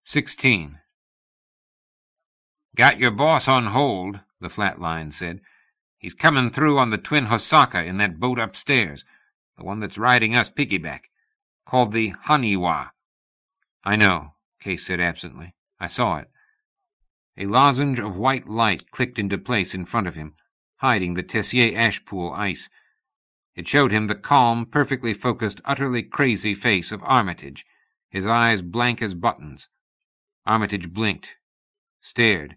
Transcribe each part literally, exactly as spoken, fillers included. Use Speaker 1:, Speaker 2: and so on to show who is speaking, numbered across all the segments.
Speaker 1: Sixteen. "Got your boss on hold," the flat line said. "He's coming through on the twin Hosaka in that boat upstairs, the one that's riding us piggyback, called the Haniwa." "I know," Case said absently. "I saw it." A lozenge of white light clicked into place in front of him, hiding the Tessier Ashpool ice. It showed him the calm, perfectly focused, utterly crazy face of Armitage, his eyes blank as buttons. Armitage blinked, stared.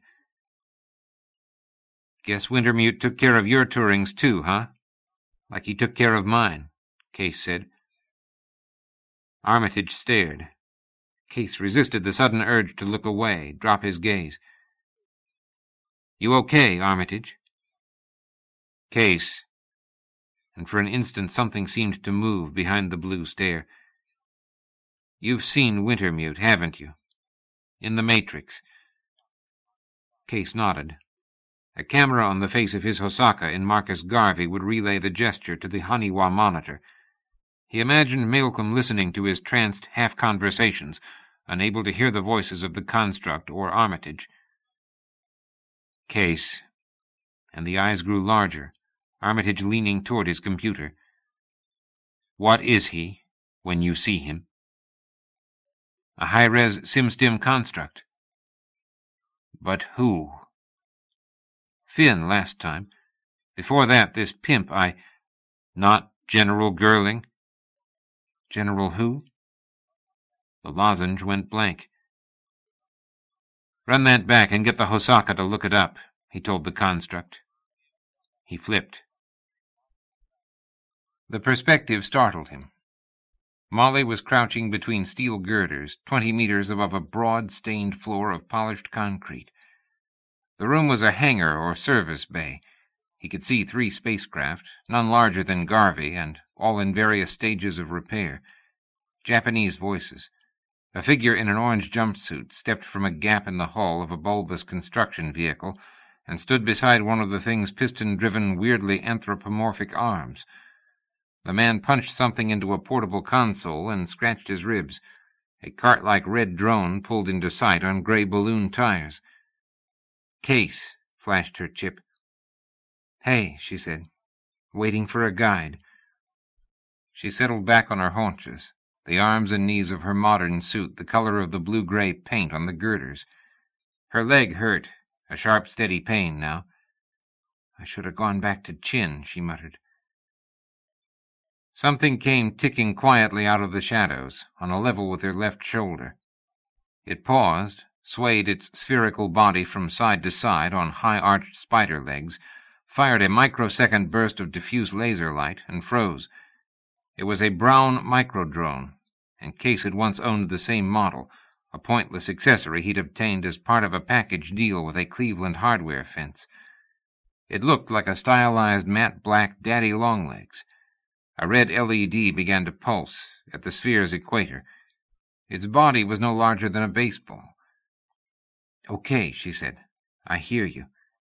Speaker 1: "Guess Wintermute took care of your tourings too, huh? Like he took care of mine," Case said. Armitage stared. Case resisted the sudden urge to look away, drop his gaze. "You okay, Armitage?" "Case." And for an instant something seemed to move behind the blue stare. "You've seen Wintermute, haven't you? In the Matrix." Case nodded. A camera on the face of his Hosaka in Marcus Garvey would relay the gesture to the Haniwa monitor. He imagined Malcolm listening to his tranced half-conversations, unable to hear the voices of the construct or Armitage. "Case." And the eyes grew larger, Armitage leaning toward his computer. "What is he, when you see him?" "A high-res SimStim construct." "But who?" "Finn, last time. Before that, this pimp I—" "Not General Girling?" "General who?" The lozenge went blank. "Run that back and get the Hosaka to look it up," he told the construct. He flipped. The perspective startled him. Molly was crouching between steel girders, twenty meters above a broad, stained floor of polished concrete. The room was a hangar or service bay. He could see three spacecraft, none larger than Garvey, and all in various stages of repair. Japanese voices. A figure in an orange jumpsuit stepped from a gap in the hull of a bulbous construction vehicle and stood beside one of the thing's piston-driven, weirdly anthropomorphic arms. The man punched something into a portable console and scratched his ribs. A cart-like red drone pulled into sight on gray balloon tires. "Case," flashed her chip. "Hey," she said. "Waiting for a guide." She settled back on her haunches, the arms and knees of her modern suit the color of the blue-gray paint on the girders. Her leg hurt, a sharp, steady pain now. "I should have gone back to Chin," she muttered. Something came ticking quietly out of the shadows, on a level with her left shoulder. It paused, swayed its spherical body from side to side on high-arched spider legs, fired a microsecond burst of diffuse laser light, and froze. It was a brown microdrone, and Case had once owned the same model, a pointless accessory he'd obtained as part of a package deal with a Cleveland hardware fence. It looked like a stylized matte black daddy longlegs. A red L E D began to pulse at the sphere's equator. Its body was no larger than a baseball. "Okay," she said. "I hear you."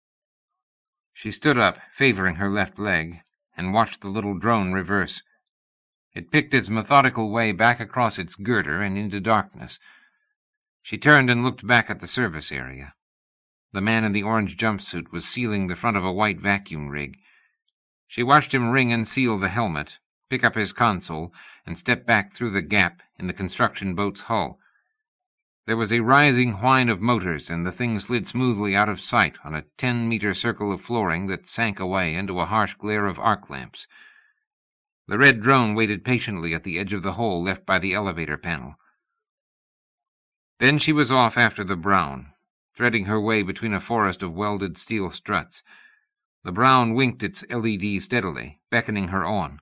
Speaker 1: She stood up, favoring her left leg, and watched the little drone reverse. It picked its methodical way back across its girder and into darkness. She turned and looked back at the service area. The man in the orange jumpsuit was sealing the front of a white vacuum rig. She watched him ring and seal the helmet, pick up his console, and step back through the gap in the construction boat's hull. There was a rising whine of motors, and the thing slid smoothly out of sight on a ten-meter circle of flooring that sank away into a harsh glare of arc lamps. The red drone waited patiently at the edge of the hole left by the elevator panel. Then she was off after the brown, threading her way between a forest of welded steel struts. The brown winked its L E D steadily, beckoning her on.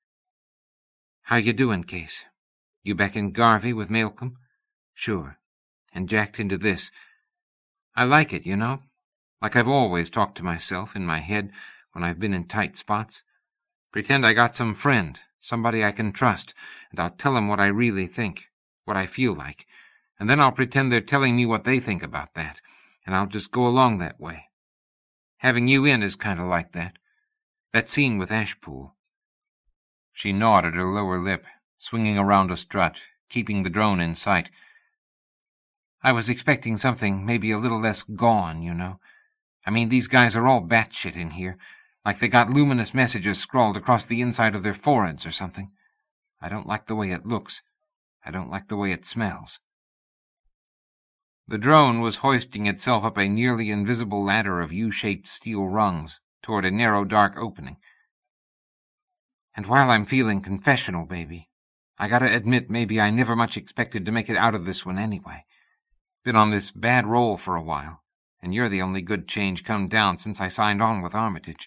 Speaker 1: "How you doing, Case? You back in Garvey with Malcolm?" "Sure. And jacked into this. I like it, you know. Like I've always talked to myself in my head when I've been in tight spots. Pretend I got some friend, somebody I can trust, and I'll tell 'em what I really think, what I feel like, and then I'll pretend they're telling me what they think about that, and I'll just go along that way. Having you in is kind of like that. That scene with Ashpool." She gnawed at her lower lip, swinging around a strut, keeping the drone in sight. I was expecting something maybe a little less gone, you know. I mean, these guys are all batshit in here, like they got luminous messages scrawled across the inside of their foreheads or something. I don't like the way it looks. I don't like the way it smells." The drone was hoisting itself up a nearly invisible ladder of U-shaped steel rungs toward a narrow, dark opening. "And while I'm feeling confessional, baby, I gotta admit maybe I never much expected to make it out of this one anyway. Been on this bad roll for a while, and you're the only good change come down since I signed on with Armitage."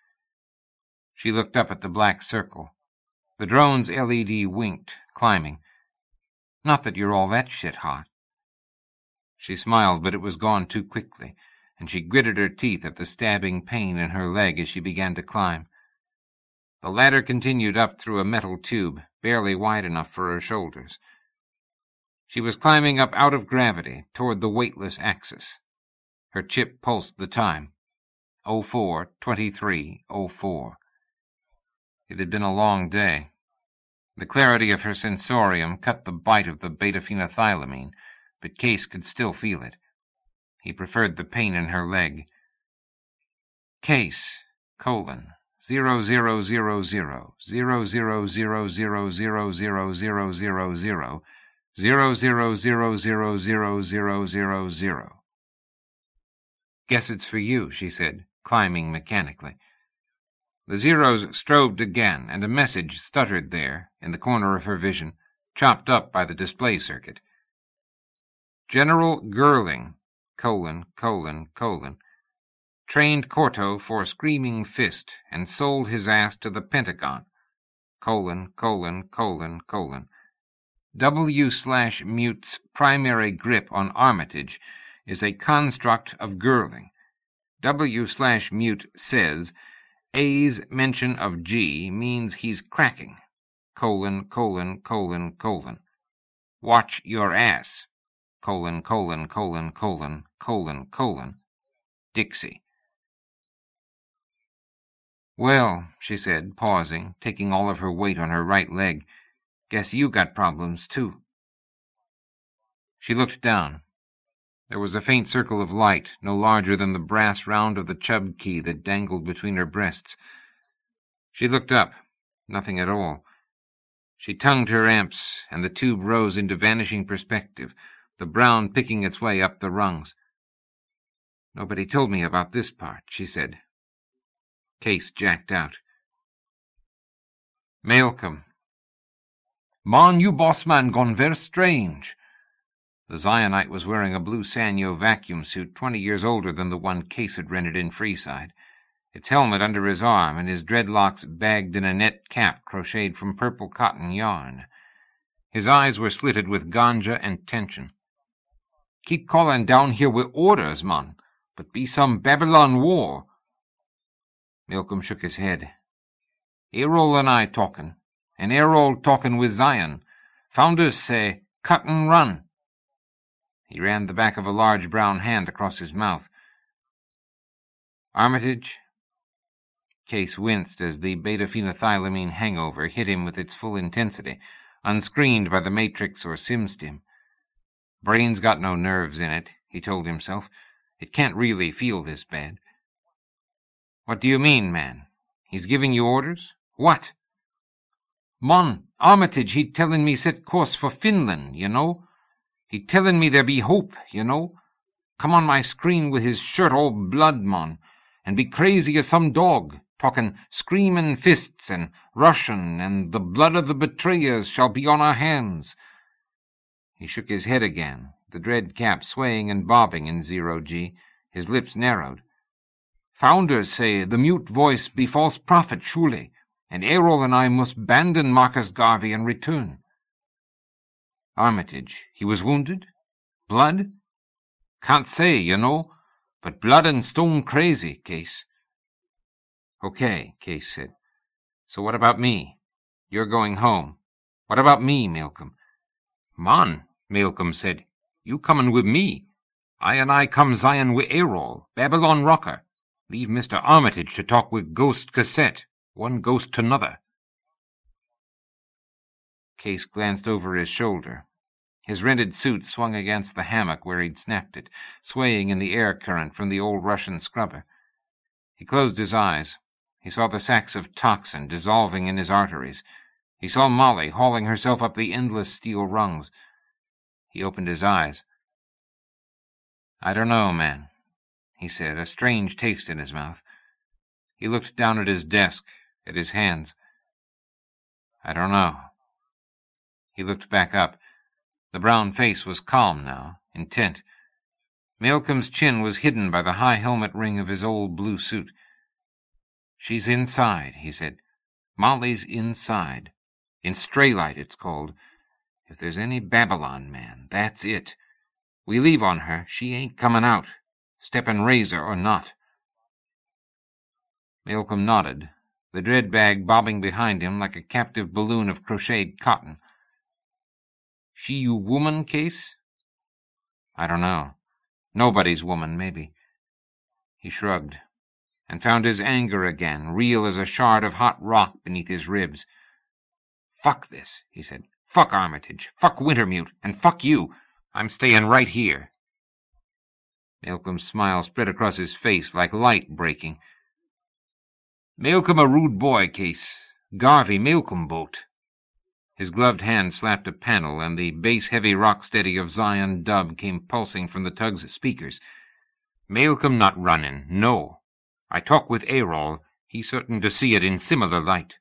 Speaker 1: She looked up at the black circle. The drone's L E D winked, climbing. "Not that you're all that shit hot." She smiled, but it was gone too quickly, and she gritted her teeth at the stabbing pain in her leg as she began to climb. The ladder continued up through a metal tube, barely wide enough for her shoulders. She was climbing up out of gravity, toward the weightless axis. Her chip pulsed the time. oh four twenty-three oh four. It had been a long day. The clarity of her sensorium cut the bite of the beta-phenethylamine, but Case could still feel it. He preferred the pain in her leg. "Case, colon, zero zero zero zero, zero zero zero zero zero zero zero zero zero, zero zero zero zero zero zero zero zero. "Guess it's for you," she said, climbing mechanically. The zeros strobed again, and a message stuttered there, in the corner of her vision, chopped up by the display circuit. "General Girling, colon, colon, colon, trained Corto for Screaming Fist and sold his ass to the Pentagon, colon, colon, colon, colon. W slash Mute's primary grip on Armitage is a construct of Girling. W slash Mute says A's mention of G means he's cracking, colon, colon, colon, colon. Watch your ass, colon, colon, colon, colon, colon, colon. Dixie." "Well," she said, pausing, taking all of her weight on her right leg, "guess you got problems, too." She looked down. There was a faint circle of light, no larger than the brass round of the Chubb key that dangled between her breasts. She looked up. Nothing at all. She tongued her amps, and the tube rose into vanishing perspective, the brown picking its way up the rungs. "Nobody told me about this part," she said. Case jacked out. "Malcolm." "Man, you boss man gone ver strange." The Zionite was wearing a blue Sanyo vacuum suit twenty years older than the one Case had rented in Freeside, its helmet under his arm and his dreadlocks bagged in a net cap crocheted from purple cotton yarn. His eyes were slitted with ganja and tension. "Keep calling down here with orders, man, but be some Babylon war." Malcolm shook his head. "Errol and I talking, and Errol talking with Zion. Founders say, cut and run." He ran the back of a large brown hand across his mouth. "Armitage?" Case winced as the beta-phenethylamine hangover hit him with its full intensity, unscreened by the Matrix or SimStim. Brain's got no nerves in it, he told himself. It can't really feel this bad. "What do you mean, man? He's giving you orders? What?" "Mon, Armitage, he telling me set course for Finland, you know. He telling me there be hope, you know. Come on my screen with his shirt all blood, mon, and be crazy as some dog, talking screaming fists and Russian, and the blood of the betrayers shall be on our hands." He shook his head again, the dread cap swaying and bobbing in zero-G. His lips narrowed. "Founders say the mute voice be false prophet, surely, and Errol and I must abandon Marcus Garvey and return." "Armitage, he was wounded? Blood?" "Can't say, you know, but blood and stone crazy, Case." "Okay," Case said. "So what about me? You're going home. What about me, Malcolm?" "Man," Malcolm said, "you coming with me. I and I come Zion with Errol, Babylon rocker. Leave Mister Armitage to talk with Ghost Cassette, one ghost to another." Case glanced over his shoulder. His rented suit swung against the hammock where he'd snapped it, swaying in the air current from the old Russian scrubber. He closed his eyes. He saw the sacks of toxin dissolving in his arteries. He saw Molly hauling herself up the endless steel rungs. He opened his eyes. "I don't know, man," he said, a strange taste in his mouth. He looked down at his desk, at his hands. "I don't know." He looked back up. The brown face was calm now, intent. Malcolm's chin was hidden by the high helmet ring of his old blue suit. "She's inside," he said. "Molly's inside. In Straylight, it's called. If there's any Babylon, man, that's it. We leave on her, she ain't coming out, steppin' razor or not." Malcolm nodded, the dread bag bobbing behind him like a captive balloon of crocheted cotton. "She you woman, Case?" "I don't know. Nobody's woman, maybe." He shrugged, and found his anger again, real as a shard of hot rock beneath his ribs. "Fuck this," he said. "Fuck Armitage, fuck Wintermute, and fuck you. I'm staying right here." Malcolm's smile spread across his face like light breaking. "Malcolm a rude boy, Case. Garvey Malcolm boat." His gloved hand slapped a panel, and the bass-heavy rocksteady of Zion Dub came pulsing from the tug's speakers. "Malcolm not runnin', no. I talk with Errol. He certain to see it in similar light."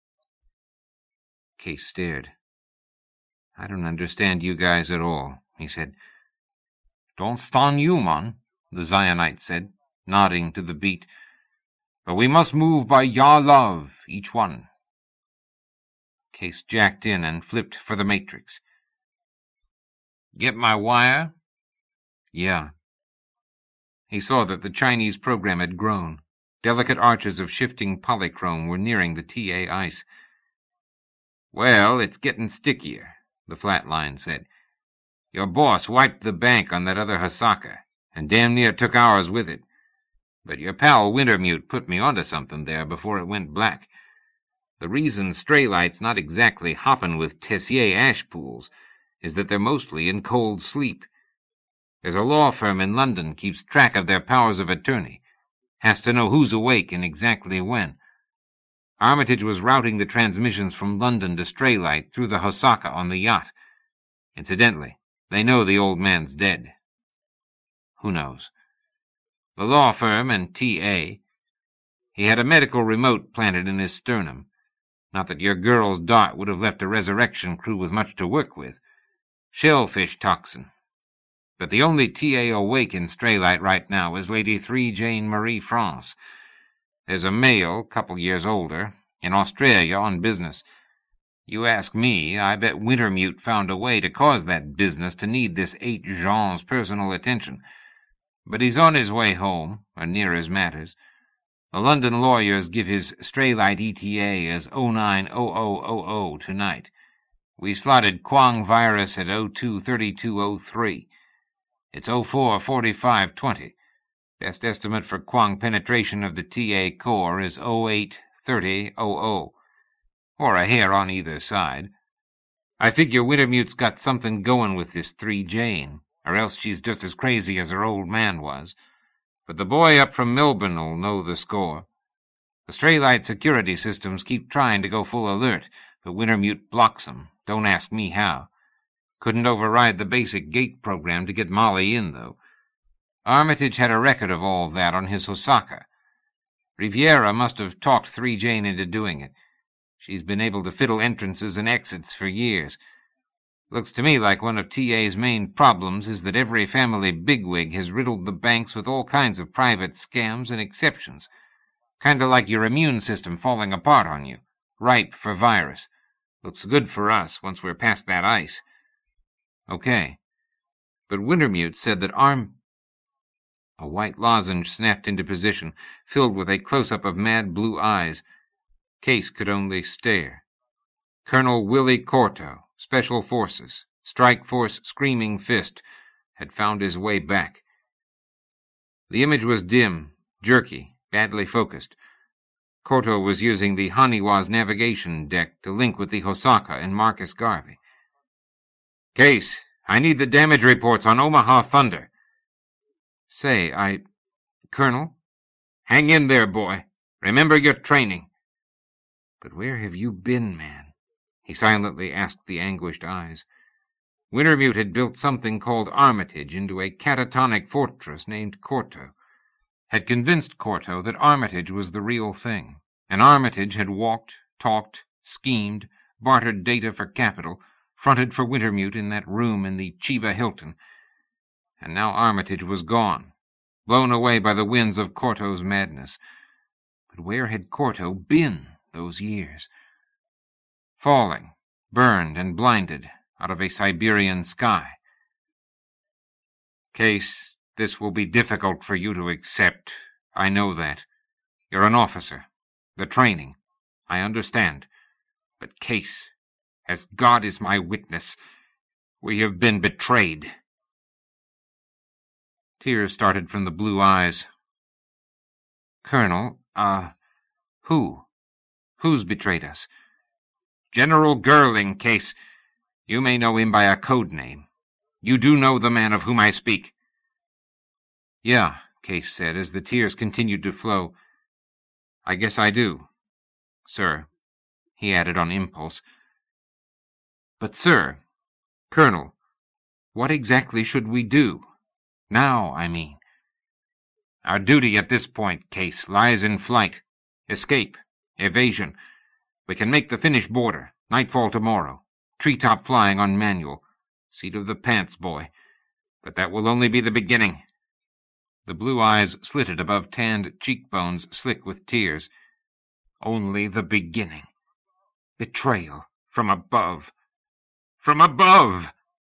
Speaker 1: Case stared. "I don't understand you guys at all," he said. "Don't ston you, man," the Zionite said, nodding to the beat. "But we must move by Yah love, each one." Case jacked in and flipped for the matrix. "Get my wire?" "Yeah." He saw that the Chinese program had grown. Delicate arches of shifting polychrome were nearing the T A ice. "Well, it's getting stickier," the flat line said. "Your boss wiped the bank on that other Hosaka, and damn near took ours with it. But your pal Wintermute put me onto something there before it went black. The reason Straylight's not exactly hopping with Tessier ash pools is that they're mostly in cold sleep. There's a law firm in London keeps track of their powers of attorney, has to know who's awake and exactly when. Armitage was routing the transmissions from London to Straylight through the Hosaka on the yacht. Incidentally, they know the old man's dead. Who knows? The law firm and T A. He had a medical remote planted in his sternum. Not that your girl's dart would have left a resurrection crew with much to work with. Shellfish toxin. But the only T A awake in Straylight right now is Lady Three Jane Marie France. There's a male, couple years older, in Australia on business. You ask me, I bet Wintermute found a way to cause that business to need this eight Jean's personal attention. But he's on his way home, or near as matters. The London lawyers give his Straylight E T A as oh nine oh oh oh oh tonight. We slotted Quang virus at oh two thirty-two oh three. It's oh four forty-five twenty. Best estimate for Quang penetration of the T A core is oh eight thirty oh oh, or a hair on either side. I figure Wintermute's got something going with this Three Jane, or else she's just as crazy as her old man was. But the boy up from Melbourne'll know the score. The Straylight security systems keep trying to go full alert, but Wintermute blocks them. Don't ask me how. Couldn't override the basic gate program to get Molly in, though. Armitage had a record of all that on his Hosaka. Riviera must have talked Three Jane into doing it. She's been able to fiddle entrances and exits for years. Looks to me like one of T A's main problems is that every family bigwig has riddled the banks with all kinds of private scams and exceptions. Kind of like your immune system falling apart on you. Ripe for virus. Looks good for us once we're past that ice. Okay. But Wintermute said that Arm... A white lozenge snapped into position, filled with a close-up of mad blue eyes. Case could only stare. Colonel Willie Corto, Special Forces, Strike Force Screaming Fist, had found his way back. The image was dim, jerky, badly focused. Corto was using the Haniwa's navigation deck to link with the Hosaka and Marcus Garvey. "Case," I need the damage reports on Omaha Thunder. Say, I... Colonel? Hang in there, boy. Remember your training. But where have you been, man? He silently asked the anguished eyes. Wintermute had built something called Armitage into a catatonic fortress named Corto, had convinced Corto that Armitage was the real thing, and Armitage had walked, talked, schemed, bartered data for capital, fronted for Wintermute in that room in the Chiba Hilton. And now Armitage was gone, blown away by the winds of Corto's madness. But where had Corto been those years? Falling, burned and blinded out of a Siberian sky. Case, this will be difficult for you to accept. I know that. You're an officer. The training. I understand. But Case, as God is my witness, we have been betrayed. Tears started from the blue eyes. Colonel, uh, who? Who's betrayed us? General Girling, Case. You may know him by a code name. You do know the man of whom I speak. Yeah, Case said, as the tears continued to flow. I guess I do, sir, he added on impulse. But, sir, Colonel, what exactly should we do? Now, I mean. Our duty at this point, Case, lies in flight. Escape. Evasion. We can make the Finnish border. Nightfall tomorrow. Treetop flying on manual. Seat of the pants, boy. But that will only be the beginning. The blue eyes slitted above tanned cheekbones slick with tears. Only the beginning. Betrayal. From above. From above!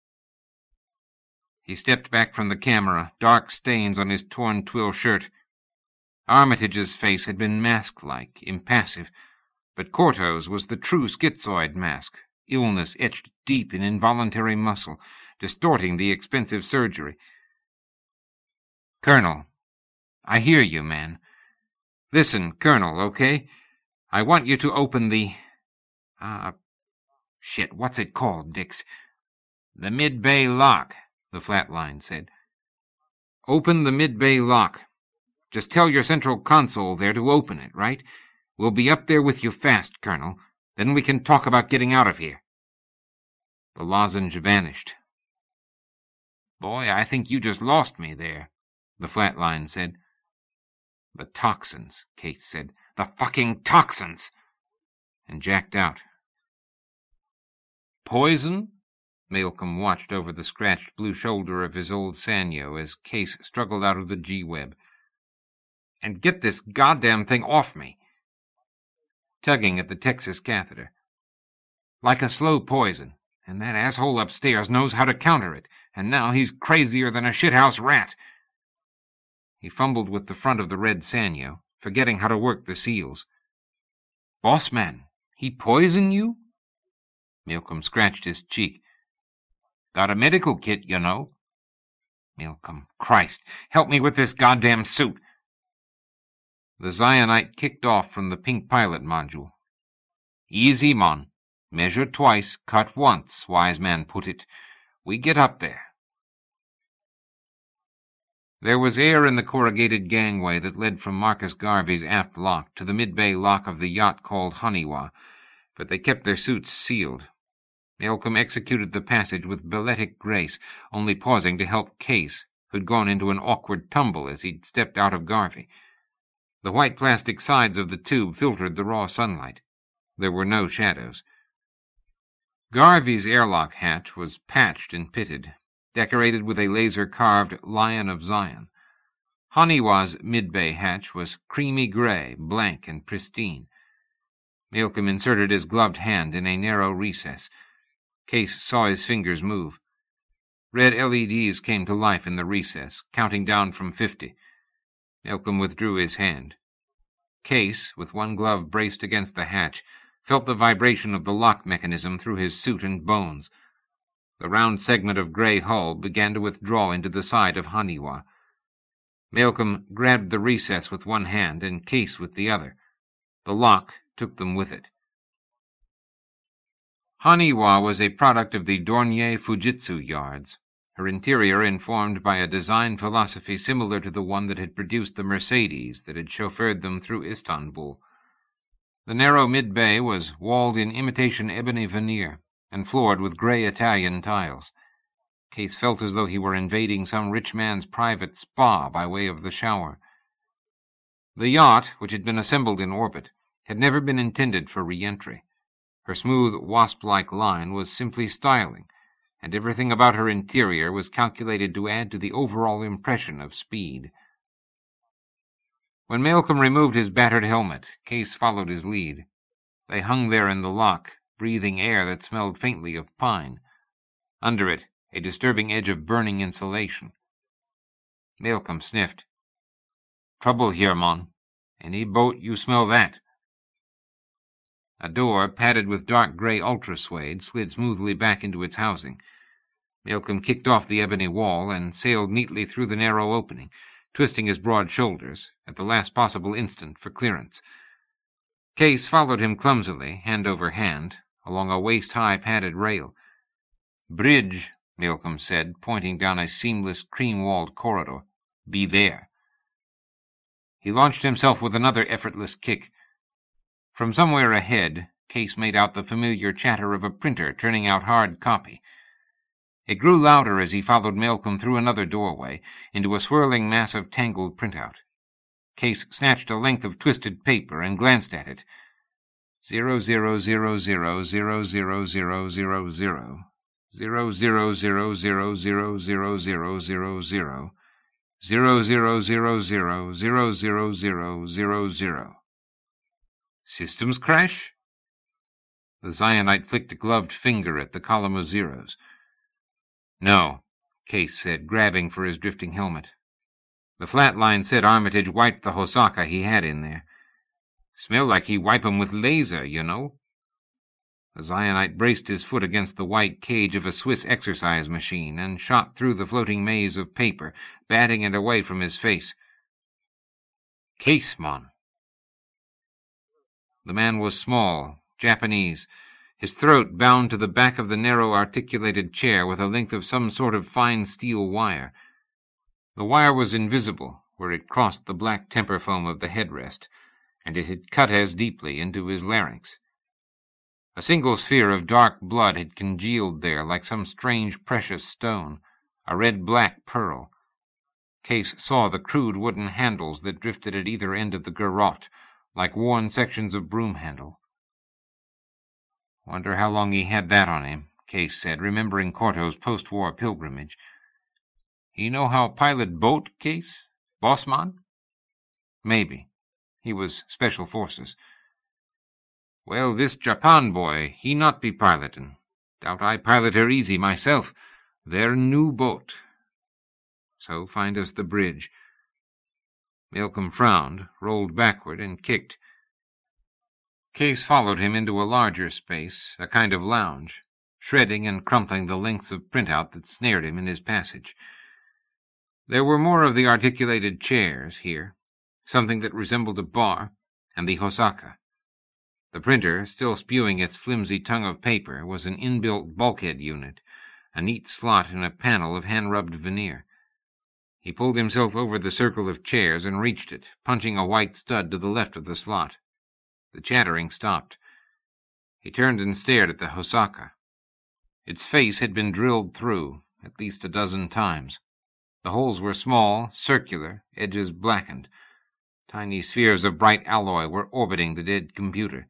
Speaker 1: He stepped back from the camera, dark stains on his torn twill shirt. Armitage's face had been mask-like, impassive, but Corto's was the true schizoid mask, illness etched deep in involuntary muscle, distorting the expensive surgery. Colonel, I hear you, man. Listen, Colonel, okay? I want you to open the... Ah, uh, shit, what's it called, Dix? The mid-bay lock, the flatline said. Open the mid-bay lock. Just tell your central console there to open it, right? We'll be up there with you fast, Colonel. Then we can talk about getting out of here. The lozenge vanished. Boy, I think you just lost me there, the flatline said. The toxins, Case said. The fucking toxins! And jacked out. Poison? Malcolm watched over the scratched blue shoulder of his old Sanyo as Case struggled out of the G-web. And get this goddamn thing off me! Tugging at the Texas catheter. Like a slow poison, and that asshole upstairs knows how to counter it, and now he's crazier than a shithouse rat. He fumbled with the front of the red Sanyo, forgetting how to work the seals. Boss man, he poison you? Malcolm scratched his cheek. Got a medical kit, you know. Malcolm, Christ, help me with this goddamn suit. The Zionite kicked off from the pink pilot module. Easy, mon. Measure twice, cut once, wise man put it. We get up there. There was air in the corrugated gangway that led from Marcus Garvey's aft lock to the mid-bay lock of the yacht called Haniwa, but they kept their suits sealed. Malcolm executed the passage with balletic grace, only pausing to help Case, who'd gone into an awkward tumble as he'd stepped out of Garvey. The white plastic sides of the tube filtered the raw sunlight. There were no shadows. Garvey's airlock hatch was patched and pitted, decorated with a laser-carved Lion of Zion. Haniwa's mid-bay hatch was creamy gray, blank and pristine. Malcolm inserted his gloved hand in a narrow recess. Case saw his fingers move. Red L E Ds came to life in the recess, counting down from fifty. Malcolm withdrew his hand. Case, with one glove braced against the hatch, felt the vibration of the lock mechanism through his suit and bones. The round segment of gray hull began to withdraw into the side of Haniwa. Malcolm grabbed the recess with one hand and Case with the other. The lock took them with it. Haniwa was a product of the Dornier Fujitsu yards, her interior informed by a design philosophy similar to the one that had produced the Mercedes that had chauffeured them through Istanbul. The narrow mid-bay was walled in imitation ebony veneer and floored with grey Italian tiles. Case felt as though he were invading some rich man's private spa by way of the shower. The yacht, which had been assembled in orbit, had never been intended for re-entry. Her smooth, wasp-like line was simply styling, and everything about her interior was calculated to add to the overall impression of speed. When Malcolm removed his battered helmet, Case followed his lead. They hung there in the lock, breathing air that smelled faintly of pine. Under it, a disturbing edge of burning insulation. Malcolm sniffed. "Trouble here, Mon. Any boat, you smell that." A door, padded with dark grey ultra-suede, slid smoothly back into its housing. Malcolm kicked off the ebony wall and sailed neatly through the narrow opening, twisting his broad shoulders at the last possible instant for clearance. Case followed him clumsily, hand over hand, along a waist-high padded rail. "Bridge," Malcolm said, pointing down a seamless, cream-walled corridor. "Be there." He launched himself with another effortless kick. From somewhere ahead, Case made out the familiar chatter of a printer turning out hard copy. It grew louder as he followed Malcolm through another doorway, into a swirling mass of tangled printout. Case snatched a length of twisted paper and glanced at it. Zero zero zero zero zero zero zero zero zero. Zero zero zero zero zero zero zero zero zero. Zero zero zero zero zero zero zero zero zero. Systems crash? The Zionite flicked a gloved finger at the column of zeros. "No," Case said, grabbing for his drifting helmet. The flat line said Armitage wiped the Hosaka he had in there. "Smell like he wipe 'em with laser, you know." The Zionite braced his foot against the white cage of a Swiss exercise machine and shot through the floating maze of paper, batting it away from his face. "Case, mon." The man was small, Japanese, his throat bound to the back of the narrow articulated chair with a length of some sort of fine steel wire. The wire was invisible where it crossed the black temper foam of the headrest, and it had cut as deeply into his larynx. A single sphere of dark blood had congealed there like some strange precious stone, a red-black pearl. Case saw the crude wooden handles that drifted at either end of the garrote, like worn sections of broom-handle. "Wonder how long he had that on him," Case said, remembering Corto's post-war pilgrimage. "He know how pilot boat, Case? Bossman?" "Maybe. He was Special Forces." "Well, this Japan boy, he not be pilotin'. Doubt I pilot her easy myself. Their new boat. So find us the bridge." Malcolm frowned, rolled backward, and kicked. Case followed him into a larger space, a kind of lounge, shredding and crumpling the lengths of printout that snared him in his passage. There were more of the articulated chairs here, something that resembled a bar, and the Hosaka. The printer, still spewing its flimsy tongue of paper, was an inbuilt bulkhead unit, a neat slot in a panel of hand-rubbed veneer. He pulled himself over the circle of chairs and reached it, punching a white stud to the left of the slot. The chattering stopped. He turned and stared at the Hosaka. Its face had been drilled through, at least a dozen times. The holes were small, circular, edges blackened. Tiny spheres of bright alloy were orbiting the dead computer.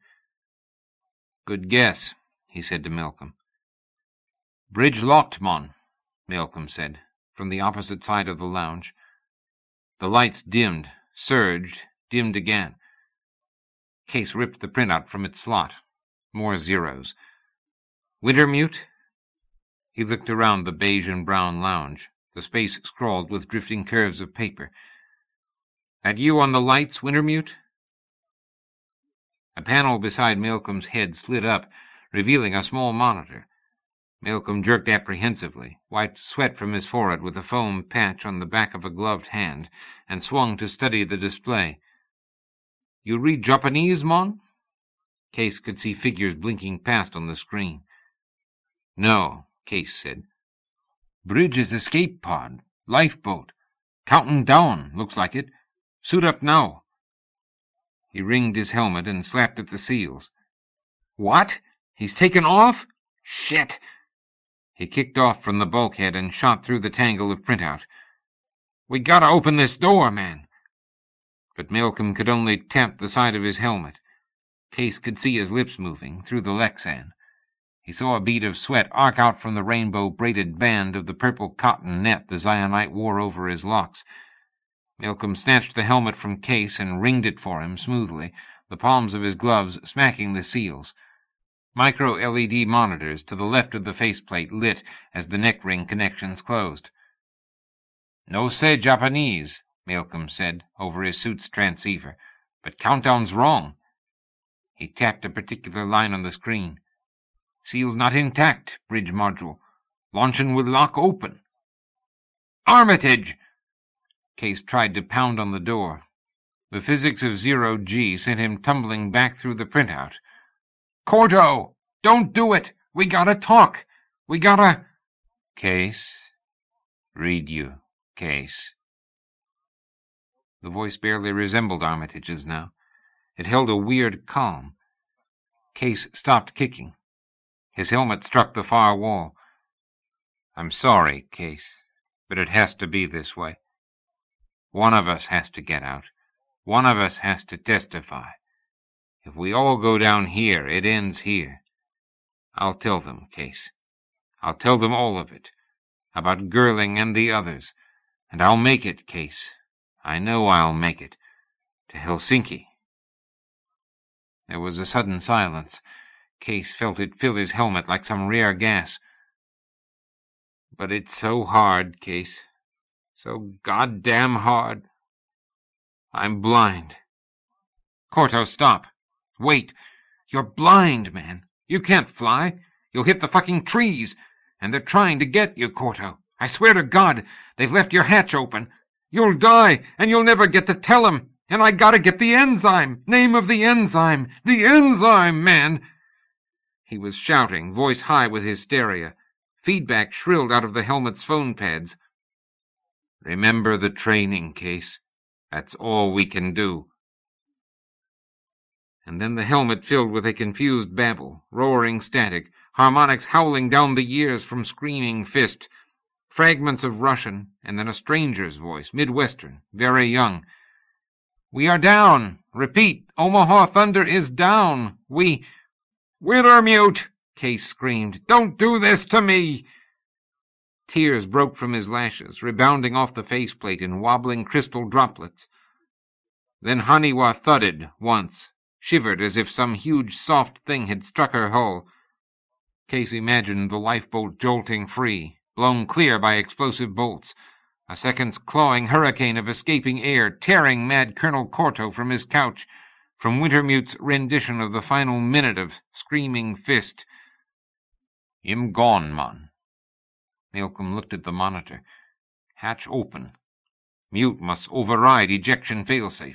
Speaker 1: "Good guess," he said to Malcolm. "Bridge locked, mon," Malcolm said, from the opposite side of the lounge. The lights dimmed, surged, dimmed again. Case ripped the printout from its slot. More zeros. "Wintermute?" He looked around the beige and brown lounge, the space scrawled with drifting curves of paper. "That you on the lights, Wintermute?" A panel beside Malcolm's head slid up, revealing a small monitor. Malcolm jerked apprehensively, wiped sweat from his forehead with a foam patch on the back of a gloved hand, and swung to study the display. "You read Japanese, mon?" Case could see figures blinking past on the screen. No, Case said. Bridge's escape pod. Lifeboat. Counting down, looks like it. Suit up now. He ringed his helmet and slapped at the seals. What? He's taken off? Shit! He kicked off from the bulkhead and shot through the tangle of printout. We gotta open this door, man. But Malcolm could only tap the side of his helmet. Case could see his lips moving through the Lexan. He saw a bead of sweat arc out from the rainbow-braided band of the purple cotton net the Zionite wore over his locks. Malcolm snatched the helmet from Case and ringed it for him smoothly, the palms of his gloves smacking the seals. Micro-L E D monitors to the left of the faceplate lit as the neck ring connections closed. No say Japanese, Malcolm said over his suit's transceiver, but countdown's wrong. He tapped a particular line on the screen. Seals not intact, bridge module. Launching with lock open. Armitage! Case tried to pound on the door. The physics of zero G sent him tumbling back through the printout. Corto! Don't do it! We gotta talk! We gotta... Case? Read you, Case. The voice barely resembled Armitage's now. It held a weird calm. Case stopped kicking. His helmet struck the far wall. I'm sorry, Case, but it has to be this way. One of us has to get out. One of us has to testify. If we all go down here, it ends here. I'll tell them, Case. I'll tell them all of it. About Girling and the others. And I'll make it, Case. I know I'll make it. To Helsinki. There was a sudden silence. Case felt it fill his helmet like some rare gas. But it's so hard, Case. So goddamn hard. I'm blind. Corto, stop. Wait. You're blind, man. You can't fly. You'll hit the fucking trees. And they're trying to get you, Corto. I swear to God, they've left your hatch open. You'll die, and you'll never get to tell them. And I gotta get the enzyme. Name of the enzyme. The enzyme, man. He was shouting, voice high with hysteria. Feedback shrilled out of the helmet's phone pads. Remember the training, Case. That's all we can do. And then the helmet filled with a confused babble, roaring static, harmonics howling down the years from Screaming Fist, fragments of Russian, and then a stranger's voice, Midwestern, very young. We are down. Repeat, Omaha Thunder is down. We... Wintermute! Case screamed. Don't do this to me! Tears broke from his lashes, rebounding off the faceplate in wobbling crystal droplets. Then Haniwa thudded once, shivered as if some huge soft thing had struck her hull. Case imagined the lifeboat jolting free, blown clear by explosive bolts, a second's clawing hurricane of escaping air tearing mad Colonel Corto from his couch, from Wintermute's rendition of the final minute of Screaming Fist. "Him gone, man." Malcolm looked at the monitor. Hatch open. Mute must override ejection failsafe.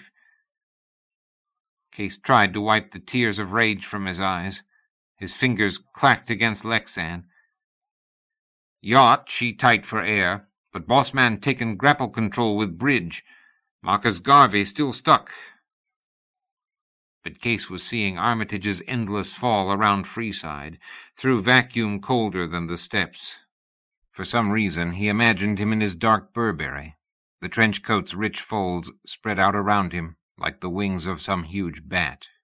Speaker 1: Case tried to wipe the tears of rage from his eyes. His fingers clacked against Lexan. Yacht, she tight for air, but bossman taken grapple control with bridge. Marcus Garvey still stuck. But Case was seeing Armitage's endless fall around Freeside, through vacuum colder than the steppes. For some reason, he imagined him in his dark Burberry, the trench coat's rich folds spread out around him like the wings of some huge bat.